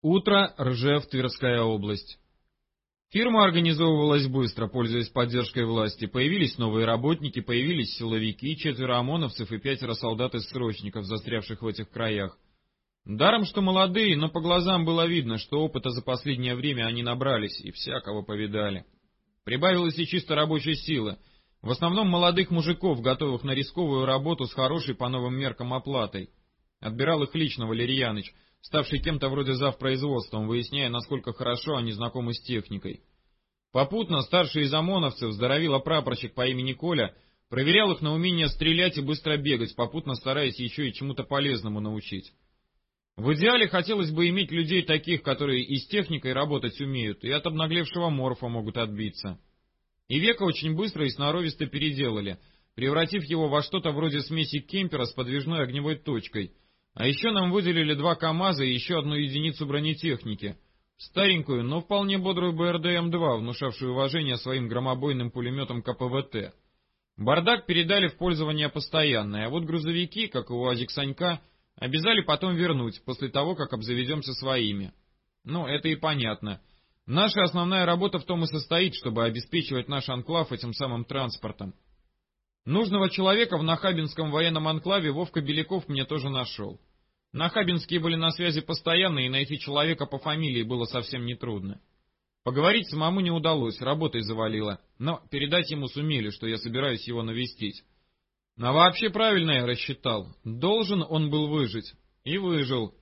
Утро, Ржев, Тверская область. Фирма организовывалась быстро, пользуясь поддержкой власти. Появились новые работники, появились силовики, 4 ОМОНовцев и 5 солдат из срочников, застрявших в этих краях. Даром, что молодые, но по глазам было видно, что опыта за последнее время они набрались и всякого повидали. Прибавилось и чисто рабочей силы. В основном молодых мужиков, готовых на рисковую работу с хорошей по новым меркам оплатой. Отбирал их лично Валерий Яныч, ставший кем-то вроде завпроизводством, выясняя, насколько хорошо они знакомы с техникой. Попутно старший из ОМОНовцев, здоровило прапорщик по имени Коля, проверял их на умение стрелять и быстро бегать, попутно стараясь еще и чему-то полезному научить. В идеале хотелось бы иметь людей таких, которые и с техникой работать умеют, и от обнаглевшего морфа могут отбиться. И Века очень быстро и сноровисто переделали, превратив его во что-то вроде смеси кемпера с подвижной огневой точкой. А еще нам выделили 2 КАМАЗа и еще 1 единицу бронетехники. Старенькую, но вполне бодрую БРДМ-2, внушавшую уважение своим громобойным пулеметом КПВТ. Бардак передали в пользование постоянное, а вот грузовики, как и УАЗик Санька, обязали потом вернуть, после того, как обзаведемся своими. Ну, это и понятно. Наша основная работа в том и состоит, чтобы обеспечивать наш анклав этим самым транспортом. Нужного человека в Нахабинском военном анклаве Вовка Беляков мне тоже нашел. Нахабинские были на связи постоянно, и найти человека по фамилии было совсем нетрудно. Поговорить самому не удалось, работой завалило, но передать ему сумели, что я собираюсь его навестить. А вообще правильно я рассчитал, должен он был выжить. И выжил.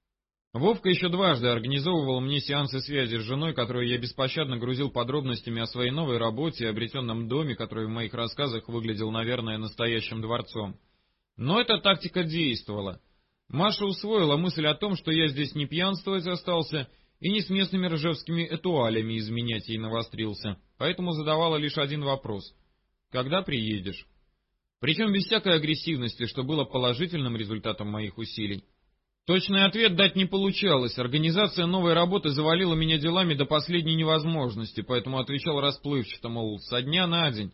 Вовка еще дважды организовывал мне сеансы связи с женой, которую я беспощадно грузил подробностями о своей новой работе и обретенном доме, который в моих рассказах выглядел, наверное, настоящим дворцом. Но эта тактика действовала. Маша усвоила мысль о том, что я здесь не пьянствовать остался и не с местными ржевскими этуалями изменять ей навострился, поэтому задавала лишь один вопрос: «Когда приедешь?» Причем без всякой агрессивности, что было положительным результатом моих усилий. Точный ответ дать не получалось, организация новой работы завалила меня делами до последней невозможности, поэтому отвечал расплывчато, мол, со дня на день.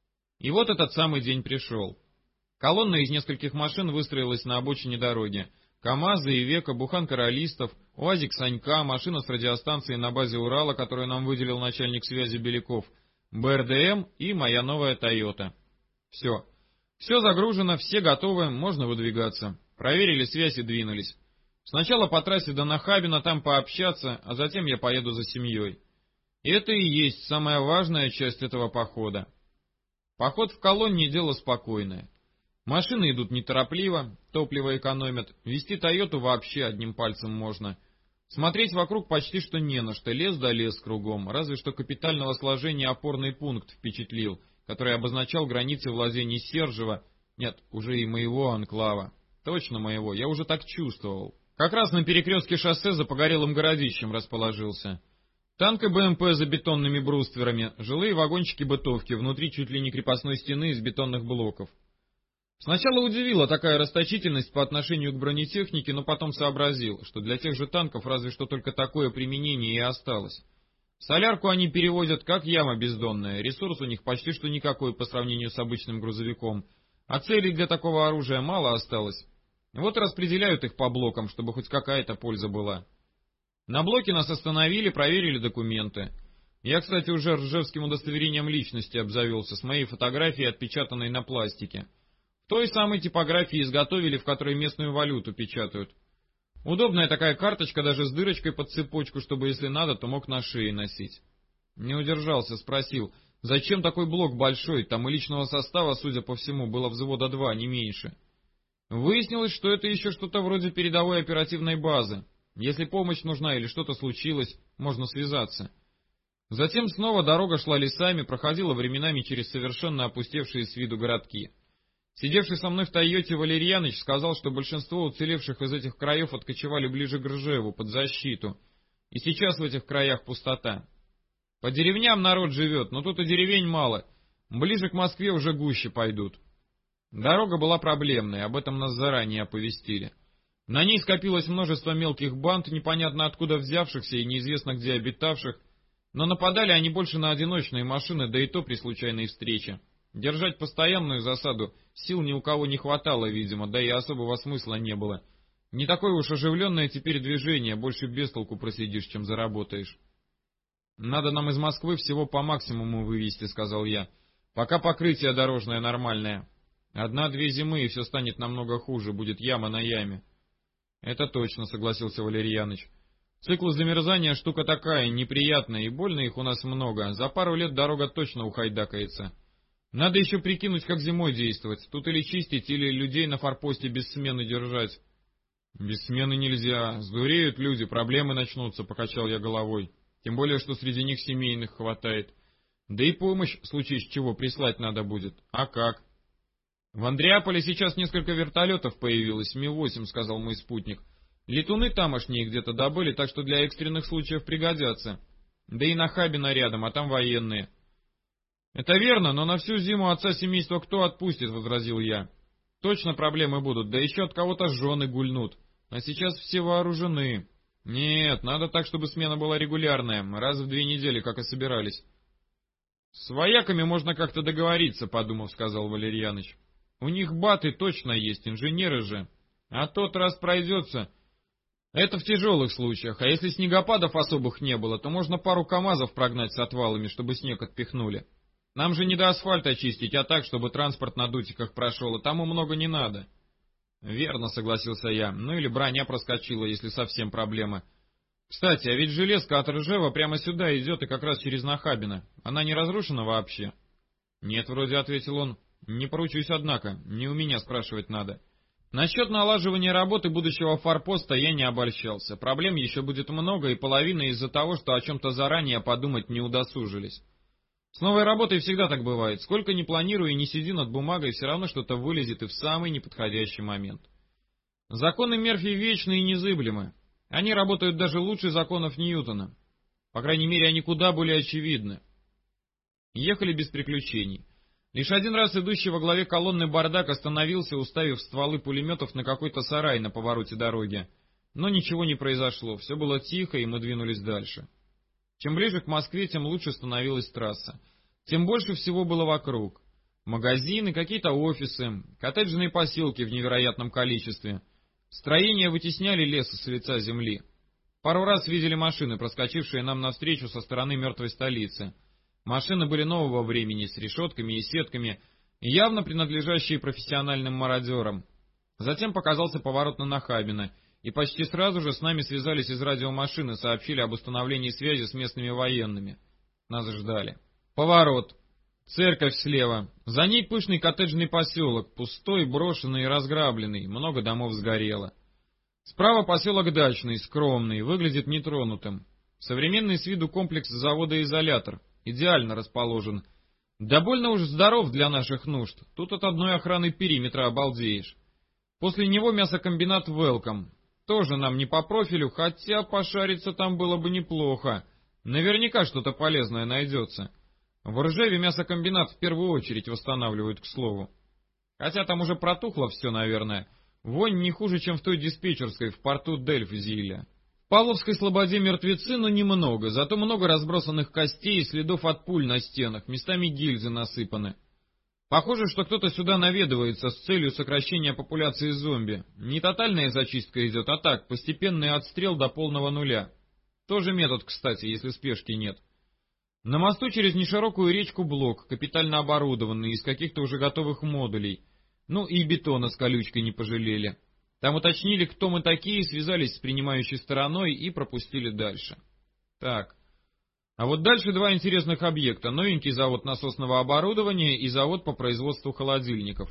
И вот этот самый день пришел. Колонна из нескольких машин выстроилась на обочине дороги. КАМАЗы, Ивека, буханка ролистов, УАЗик Санька, машина с радиостанцией на базе Урала, которую нам выделил начальник связи Беляков, БРДМ и моя новая Тойота. Все. Все загружено, все готовы, можно выдвигаться. Проверили связь и двинулись. Сначала по трассе до Нахабина, там пообщаться, а затем я поеду за семьей. И это и есть самая важная часть этого похода. Поход в колонне — дело спокойное. Машины идут неторопливо, топливо экономят, вести Тойоту вообще одним пальцем можно. Смотреть вокруг почти что не на что, лес да лес кругом, разве что капитального сложения опорный пункт впечатлил, который обозначал границы владений Сержева, нет, уже и моего анклава. Точно моего, я уже так чувствовал. Как раз на перекрестке шоссе за погорелым городищем расположился. Танк и БМП за бетонными брустверами, жилые вагончики-бытовки, внутри чуть ли не крепостной стены из бетонных блоков. Сначала удивила такая расточительность по отношению к бронетехнике, но потом сообразил, что для тех же танков разве что только такое применение и осталось. Солярку они перевозят как яма бездонная, ресурс у них почти что никакой по сравнению с обычным грузовиком, а целей для такого оружия мало осталось. Вот распределяют их по блокам, чтобы хоть какая-то польза была. На блоке нас остановили, проверили документы. Я, кстати, уже ржевским удостоверением личности обзавелся, с моей фотографией, отпечатанной на пластике. В той самой типографии изготовили, в которой местную валюту печатают. Удобная такая карточка, даже с дырочкой под цепочку, чтобы, если надо, то мог на шее носить. Не удержался, спросил, зачем такой блок большой, там и личного состава, судя по всему, было взвода 2, не меньше. Выяснилось, что это еще что-то вроде передовой оперативной базы. Если помощь нужна или что-то случилось, можно связаться. Затем снова дорога шла лесами, проходила временами через совершенно опустевшие с виду городки. Сидевший со мной в Тойоте Валерий Яныч сказал, что большинство уцелевших из этих краев откочевали ближе к Ржеву, под защиту. И сейчас в этих краях пустота. По деревням народ живет, но тут и деревень мало. Ближе к Москве уже гуще пойдут. Дорога была проблемной, об этом нас заранее оповестили. На ней скопилось множество мелких банд, непонятно откуда взявшихся и неизвестно где обитавших, но нападали они больше на одиночные машины, да и то при случайной встрече. Держать постоянную засаду сил ни у кого не хватало, видимо, да и особого смысла не было. Не такое уж оживленное теперь движение, больше без толку просидишь, чем заработаешь. Надо нам из Москвы всего по максимуму вывести, сказал я. Пока покрытие дорожное нормальное. 1-2 зимы, и все станет намного хуже, будет яма на яме. Это точно, согласился Валерьяныч. Циклы замерзания штука такая, неприятная, и больно их у нас много. За пару лет дорога точно ухайдакается. Надо еще прикинуть, как зимой действовать. Тут или чистить, или людей на форпосте без смены держать. Без смены нельзя. Сдуреют люди, проблемы начнутся, покачал я головой. Тем более, что среди них семейных хватает. Да и помощь, в случае с чего, прислать надо будет. А как? В Андреаполе сейчас несколько вертолетов появилось, Ми-8, сказал мой спутник. Летуны тамошние где-то добыли, так что для экстренных случаев пригодятся. Да и Нахабино рядом, а там военные. Это верно, но на всю зиму отца семейства кто отпустит, возразил я. Точно проблемы будут, да еще от кого-то жены гульнут. А сейчас все вооружены. Нет, надо так, чтобы смена была регулярная, раз в 2 недели, как и собирались. С вояками можно как-то договориться, подумав, сказал Валерьяныч. У них баты точно есть, инженеры же. А тот раз пройдется. Это в тяжелых случаях, а если снегопадов особых не было, то можно пару КАМАЗов прогнать с отвалами, чтобы снег отпихнули. Нам же не до асфальта очистить, а так, чтобы транспорт на дутиках прошел, и тому много не надо. Верно, согласился я. Ну или броня проскочила, если совсем проблема. Кстати, а ведь железка от Ржева прямо сюда идет и как раз через Нахабино. Она не разрушена вообще? Нет, вроде, ответил он. Не поручусь, однако. Не у меня спрашивать надо. Насчет налаживания работы будущего форпоста я не обольщался. Проблем еще будет много, и половина из-за того, что о чем-то заранее подумать не удосужились. С новой работой всегда так бывает. Сколько ни планирую и не сиди над бумагой, все равно что-то вылезет и в самый неподходящий момент. Законы Мерфи вечны и незыблемы. Они работают даже лучше законов Ньютона. По крайней мере, они куда более очевидны. Ехали без приключений. Лишь один раз идущий во главе колонны бардак остановился, уставив стволы пулеметов на какой-то сарай на повороте дороги. Но ничего не произошло, все было тихо, и мы двинулись дальше. Чем ближе к Москве, тем лучше становилась трасса. Тем больше всего было вокруг. Магазины, какие-то офисы, коттеджные поселки в невероятном количестве. Строения вытесняли лес с лица земли. Пару раз видели машины, проскочившие нам навстречу со стороны мертвой столицы. Машины были нового времени, с решетками и сетками, явно принадлежащие профессиональным мародерам. Затем показался поворот на Нахабино, и почти сразу же с нами связались из радиомашины, сообщили об установлении связи с местными военными. Нас ждали. Поворот. Церковь слева. За ней пышный коттеджный поселок, пустой, брошенный и разграбленный, много домов сгорело. Справа поселок дачный, скромный, выглядит нетронутым. Современный с виду комплекс завода-изолятор. Идеально расположен. Да больно уж здоров для наших нужд. Тут от одной охраны периметра обалдеешь. После него мясокомбинат Welcome. Тоже нам не по профилю, хотя пошариться там было бы неплохо. Наверняка что-то полезное найдется. В Ржеве мясокомбинат в первую очередь восстанавливают, к слову. Хотя там уже протухло все, наверное. Вонь не хуже, чем в той диспетчерской в порту Дельфзиля. В Павловской слободе мертвецы, но немного, зато много разбросанных костей и следов от пуль на стенах, местами гильзы насыпаны. Похоже, что кто-то сюда наведывается с целью сокращения популяции зомби. Не тотальная зачистка идет, а так, постепенный отстрел до полного нуля. Тоже метод, кстати, если спешки нет. На мосту через неширокую речку блок, капитально оборудованный, из каких-то уже готовых модулей. Ну и бетона с колючкой не пожалели. Там уточнили, кто мы такие, связались с принимающей стороной и пропустили дальше. Так. А вот дальше 2 интересных объекта. Новенький завод насосного оборудования и завод по производству холодильников.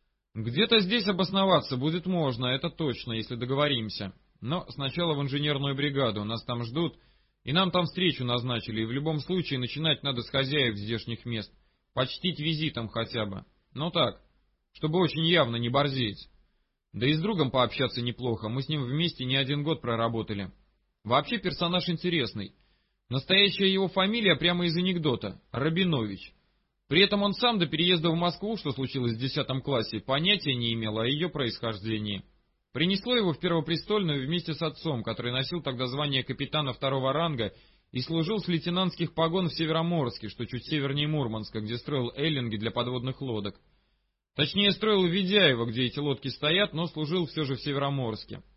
Где-то здесь обосноваться будет можно, это точно, если договоримся. Но сначала в инженерную бригаду, нас там ждут, и нам там встречу назначили, и в любом случае начинать надо с хозяев здешних мест. Почтить визитом хотя бы. Ну так, чтобы очень явно не борзеть. Да и с другом пообщаться неплохо, мы с ним вместе не 1 год проработали. Вообще персонаж интересный. Настоящая его фамилия прямо из анекдота — Рабинович. При этом он сам до переезда в Москву, что случилось в 10 классе, понятия не имел о ее происхождении. Принесло его в Первопрестольную вместе с отцом, который носил тогда звание капитана 2-го ранга и служил с лейтенантских погон в Североморске, что чуть севернее Мурманска, где строил эллинги для подводных лодок. Точнее, строил в Ведяево, где эти лодки стоят, но служил все же в Североморске.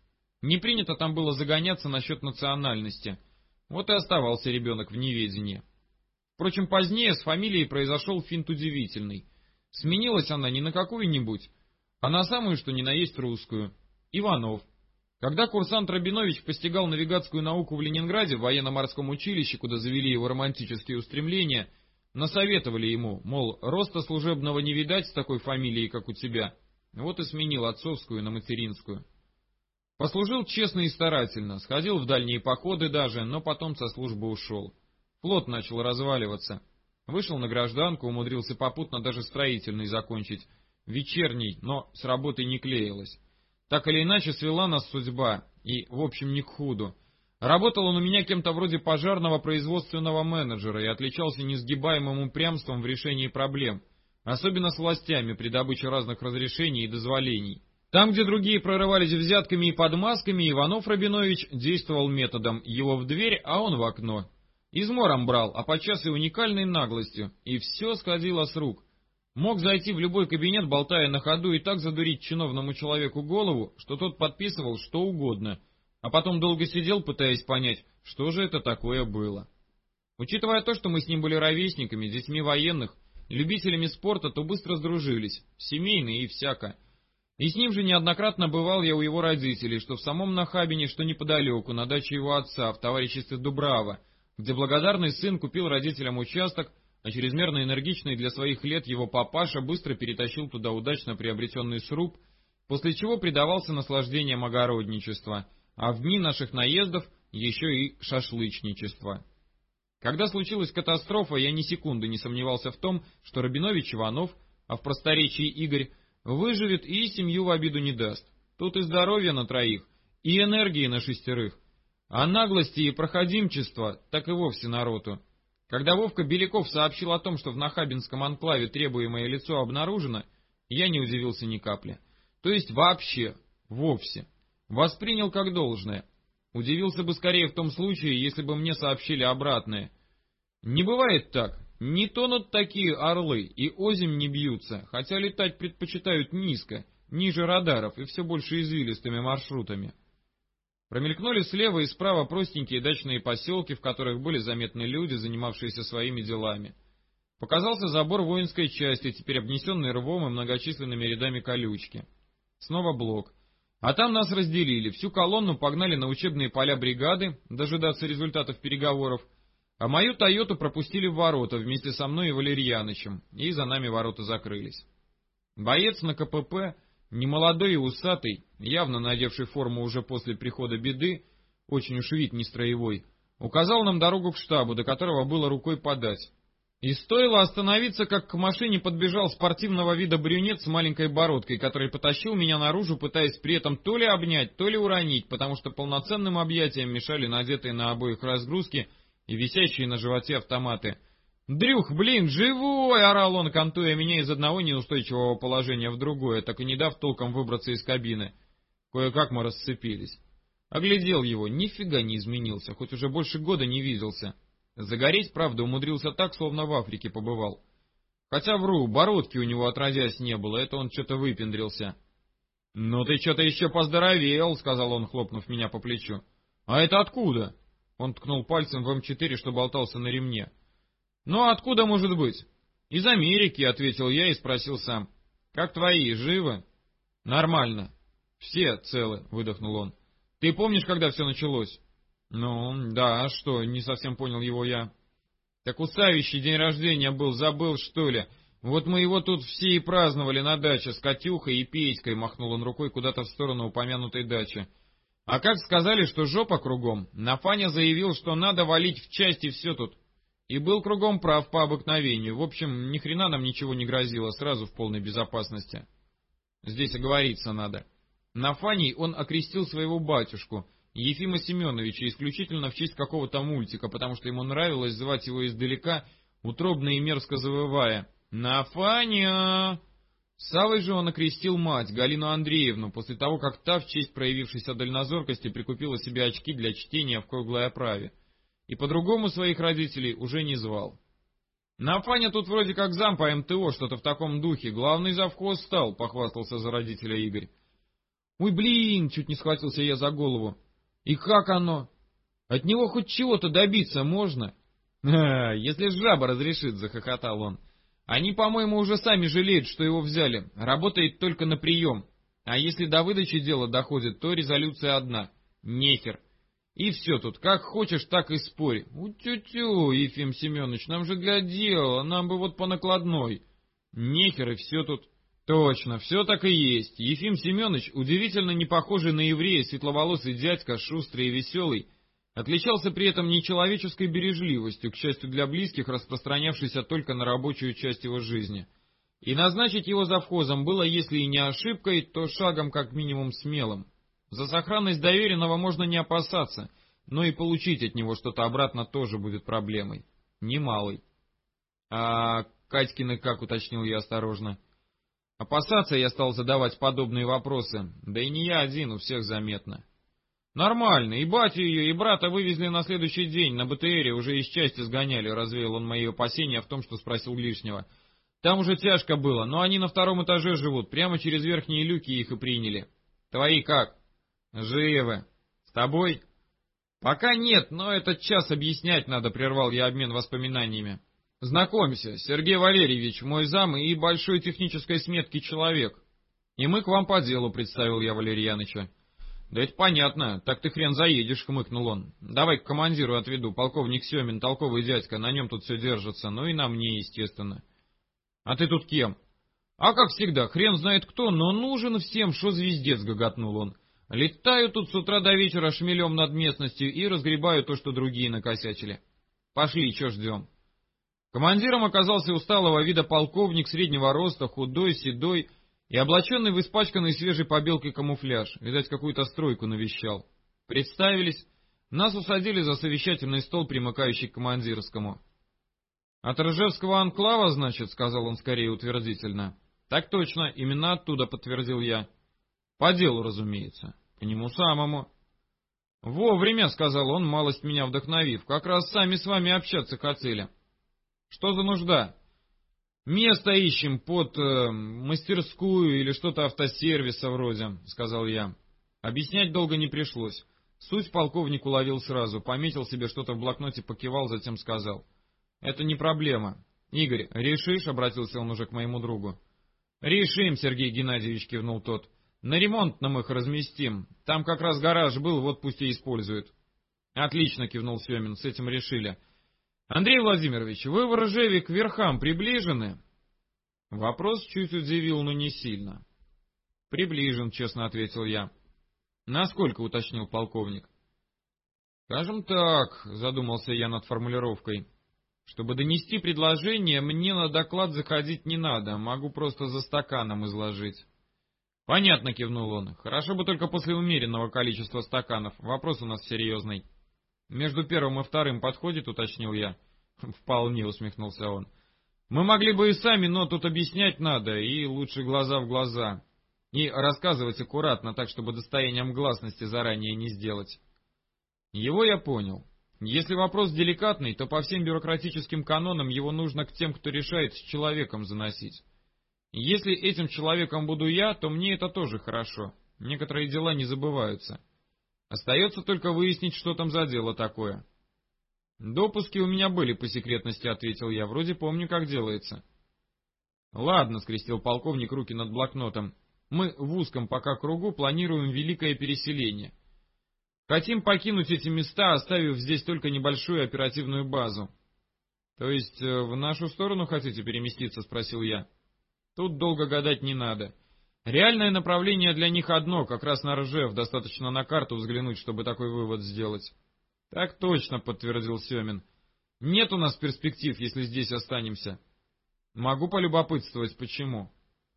Не принято там было загоняться насчет национальности. Вот и оставался ребенок в неведении. Впрочем, позднее с фамилией произошел финт удивительный. Сменилась она не на какую-нибудь, а на самую, что ни на есть русскую. Иванов. Когда курсант Рабинович постигал навигатскую науку в Ленинграде в военно-морском училище, куда завели его романтические устремления, насоветовали ему, мол, роста служебного не видать с такой фамилией, как у тебя. Вот и сменил отцовскую на материнскую. Послужил честно и старательно, сходил в дальние походы даже, но потом со службы ушел. Флот начал разваливаться. Вышел на гражданку, умудрился попутно даже строительный закончить. Вечерний, но с работой не клеилось. Так или иначе свела нас судьба, и, в общем, не к худу. Работал он у меня кем-то вроде пожарного производственного менеджера и отличался несгибаемым упрямством в решении проблем, особенно с властями при добыче разных разрешений и дозволений. Там, где другие прорывались взятками и подмазками, Иванов Рабинович действовал методом «его в дверь, а он в окно». Измором брал, а подчас и уникальной наглостью, и все сходило с рук. Мог зайти в любой кабинет, болтая на ходу, и так задурить чиновному человеку голову, что тот подписывал что угодно, а потом долго сидел, пытаясь понять, что же это такое было. Учитывая то, что мы с ним были ровесниками, детьми военных, любителями спорта, то быстро сдружились, семейные и всяко. И с ним же неоднократно бывал я у его родителей, что в самом Нахабине, что неподалеку, на даче его отца, в товариществе Дубрава, где благодарный сын купил родителям участок, а чрезмерно энергичный для своих лет его папаша быстро перетащил туда удачно приобретенный сруб, после чего предавался наслаждениям огородничества, а в дни наших наездов еще и шашлычничества. Когда случилась катастрофа, я ни секунды не сомневался в том, что Рабинович Иванов, а в просторечии Игорь, выживет и семью в обиду не даст. Тут и здоровье на троих, и энергии на шестерых. А наглости и проходимчества так и вовсе народу. Когда Вовка Беляков сообщил о том, что в Нахабинском анклаве требуемое лицо обнаружено, я не удивился ни капли. То есть вообще, вовсе. Воспринял как должное. Удивился бы скорее в том случае, если бы мне сообщили обратное. Не бывает так. Не тонут такие орлы, и озимь не бьются, хотя летать предпочитают низко, ниже радаров и все больше извилистыми маршрутами. Промелькнули слева и справа простенькие дачные поселки, в которых были заметны люди, занимавшиеся своими делами. Показался забор воинской части, теперь обнесенный рвом и многочисленными рядами колючки. Снова блок. А там нас разделили, всю колонну погнали на учебные поля бригады, дожидаться результатов переговоров, а мою «Тойоту» пропустили в ворота вместе со мной и Валерьянычем, и за нами ворота закрылись. Боец на КПП, немолодой и усатый, явно надевший форму уже после прихода беды, очень уж вид не строевой, указал нам дорогу к штабу, до которого было рукой подать. И стоило остановиться, как к машине подбежал спортивного вида брюнет с маленькой бородкой, который потащил меня наружу, пытаясь при этом то ли обнять, то ли уронить, потому что полноценным объятиям мешали надетые на обоих разгрузки и висящие на животе автоматы. «Дрюх, блин, живой!» — орал он, кантуя меня из одного неустойчивого положения в другое, так и не дав толком выбраться из кабины. Кое-как мы расцепились. Оглядел его, нифига не изменился, хоть уже больше года не виделся. Загореть, правда, умудрился так, словно в Африке побывал. Хотя вру, бородки у него отродясь не было, это он что-то выпендрился. «Ну ты что-то еще поздоровел», — сказал он, хлопнув меня по плечу. «А это откуда?» Он ткнул пальцем в М4, что болтался на ремне. «Ну, откуда может быть?» «Из Америки», — ответил я и спросил сам. «Как твои, живы?» «Нормально. Все целы», — выдохнул он. «Ты помнишь, когда все началось?» «Ну, да, а что?» — не совсем понял его я. «Так у Савича день рождения был, забыл, что ли? Вот мы его тут все и праздновали на даче с Катюхой и Петькой», — махнул он рукой куда-то в сторону упомянутой дачи. «А как сказали, что жопа кругом, Нафаня заявил, что надо валить в части все тут. И был кругом прав по обыкновению. В общем, ни хрена нам ничего не грозило, сразу в полной безопасности. Здесь оговориться надо. Нафаней он окрестил своего батюшку, Ефима Семеновича, исключительно в честь какого-то мультика, потому что ему нравилось звать его издалека, утробно и мерзко завывая: «Нафаня!». Савой же он окрестил мать, Галину Андреевну, после того, как та, в честь проявившейся дальнозоркости, прикупила себе очки для чтения в круглой оправе. И по-другому своих родителей уже не звал. «Нафаня тут вроде как зам по МТО, что-то в таком духе, главный завхоз стал», — похвастался за родителя Игорь. Ой, блин, чуть не схватился я за голову. И как оно? От него хоть чего-то добиться можно? Если жаба разрешит, захохотал он. Они, по-моему, уже сами жалеют, что его взяли. Работает только на прием. А если до выдачи дела доходит, то резолюция одна. Нехер. И все тут, как хочешь, так и спорь. У-тю-тю, Ефим Семенович, нам же для дела, нам бы вот по накладной. Нехер и все тут. Точно, все так и есть. Ефим Семенович, удивительно не похожий на еврея, светловолосый дядька, шустрый и веселый, отличался при этом нечеловеческой бережливостью, к счастью для близких, распространявшейся только на рабочую часть его жизни. И назначить его завхозом было, если и не ошибкой, то шагом как минимум смелым. За сохранность доверенного можно не опасаться, но и получить от него что-то обратно тоже будет проблемой. Немалой. А Катькины как, уточнил я осторожно. Опасаться я стал задавать подобные вопросы, да и не я один, у всех заметно. Нормально, и батю ее, и брата вывезли на следующий день, на БТРе уже из части сгоняли, развеял он мои опасения в том, что спросил лишнего. Там уже тяжко было, но они на втором этаже живут, прямо через верхние люки их и приняли. Твои как? Живы. С тобой? Пока нет, но этот час объяснять надо, прервал я обмен воспоминаниями. Знакомься, Сергей Валерьевич, мой зам и большой технической сметки человек. И мы к вам по делу, представил я Валерьяныча. Да это понятно, так ты хрен заедешь, хмыкнул он. Давай к командиру отведу, полковник Семин, толковый дядька, на нем тут все держится, ну и на мне, естественно. А ты тут кем? А как всегда, хрен знает кто, но нужен всем, шо звездец, гоготнул он. Летаю тут с утра до вечера шмелем над местностью и разгребаю то, что другие накосячили. Пошли, чё ждем? Командиром оказался усталого вида полковник среднего роста, худой, седой и облаченный в испачканный свежей побелкой камуфляж. Видать, какую-то стройку навещал. Представились. Нас усадили за совещательный стол, примыкающий к командирскому. «От Ржевского анклава, значит?» — сказал он скорее утвердительно. «Так точно, именно оттуда», — подтвердил я. «По делу, разумеется. К нему самому». «Вовремя», — сказал он, малость меня вдохновив. «Как раз сами с вами общаться хотели». «Что за нужда?» «Место ищем под мастерскую или что-то автосервиса вроде», — сказал я. Объяснять долго не пришлось. Суть полковник уловил сразу, пометил себе что-то в блокноте, покивал, затем сказал. «Это не проблема. Игорь, решишь?» — обратился он уже к моему другу. «Решим», — Сергей Геннадьевич кивнул тот. «На ремонтном их разместим. Там как раз гараж был, вот пусть и используют». «Отлично», — кивнул Семин, — «с этим решили». «Андрей Владимирович, вы в Ржеве к верхам приближены?» Вопрос чуть удивил, но не сильно. «Приближен», — честно ответил я. «Насколько?» — уточнил полковник. «Скажем так», — задумался я над формулировкой. «Чтобы донести предложение, мне на доклад заходить не надо, могу просто за стаканом изложить». «Понятно», — кивнул он. «Хорошо бы только после умеренного количества стаканов. Вопрос у нас серьезный». «Между первым и вторым подходит?» — уточнил я. «Вполне», — усмехнулся он. «Мы могли бы и сами, но тут объяснять надо, и лучше глаза в глаза. И рассказывать аккуратно, так, чтобы достоянием гласности заранее не сделать». Его я понял. Если вопрос деликатный, то по всем бюрократическим канонам его нужно к тем, кто решает, с человеком заносить. Если этим человеком буду я, то мне это тоже хорошо. Некоторые дела не забываются. Остается только выяснить, что там за дело такое. «Допуски у меня были по секретности», — ответил я. «Вроде помню, как делается». «Ладно», — скрестил полковник руки над блокнотом. «Мы в узком пока кругу планируем великое переселение. Хотим покинуть эти места, оставив здесь только небольшую оперативную базу». «То есть в нашу сторону хотите переместиться?» — спросил я. «Тут долго гадать не надо. Реальное направление для них одно, как раз на Ржев, достаточно на карту взглянуть, чтобы такой вывод сделать». «Так точно», — подтвердил Семин. «Нет у нас перспектив, если здесь останемся». «Могу полюбопытствовать, почему?»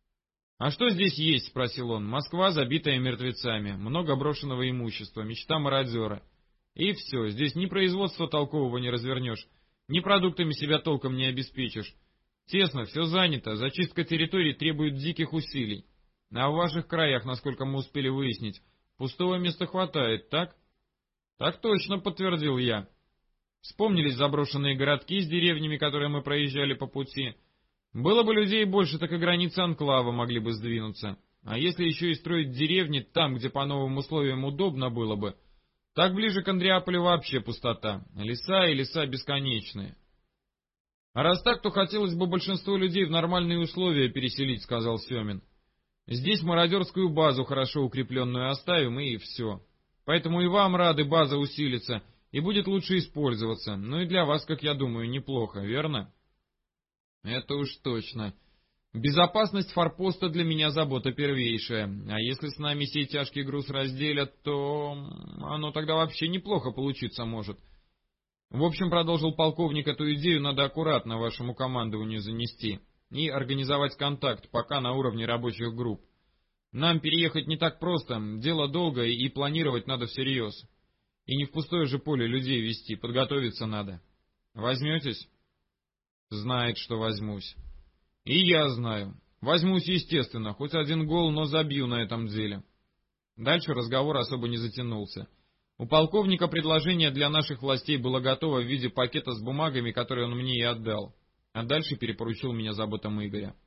«А что здесь есть?» — спросил он. «Москва, забитая мертвецами, много брошенного имущества, мечта мародера. И все, здесь ни производства толкового не развернешь, ни продуктами себя толком не обеспечишь. Тесно, все занято, зачистка территорий требует диких усилий. А в ваших краях, насколько мы успели выяснить, пустого места хватает, так?» «Так точно», — подтвердил я. Вспомнились заброшенные городки с деревнями, которые мы проезжали по пути. Было бы людей больше, так и границы анклава могли бы сдвинуться. А если еще и строить деревни там, где по новым условиям удобно было бы, так ближе к Андреаполю вообще пустота. Леса и леса бесконечные. А раз так, то хотелось бы большинство людей в нормальные условия переселить, сказал Семин. Здесь мародерскую базу хорошо укрепленную оставим, и все. Поэтому и вам рады, база усилится, и будет лучше использоваться. Ну и для вас, как я думаю, неплохо, верно? Это уж точно. Безопасность форпоста для меня забота первейшая. А если с нами сей тяжкий груз разделят, то оно тогда вообще неплохо получиться может. В общем, продолжил полковник, эту идею надо аккуратно вашему командованию занести и организовать контакт, пока на уровне рабочих групп. Нам переехать не так просто, дело долгое и планировать надо всерьез. И не в пустое же поле людей вести, подготовиться надо. Возьметесь? Знает, что возьмусь. И я знаю. Возьмусь, естественно, хоть один гол, но забью на этом деле. Дальше разговор особо не затянулся. У полковника предложение для наших властей было готово в виде пакета с бумагами, которые он мне и отдал. А дальше перепоручил меня заботам Игоря.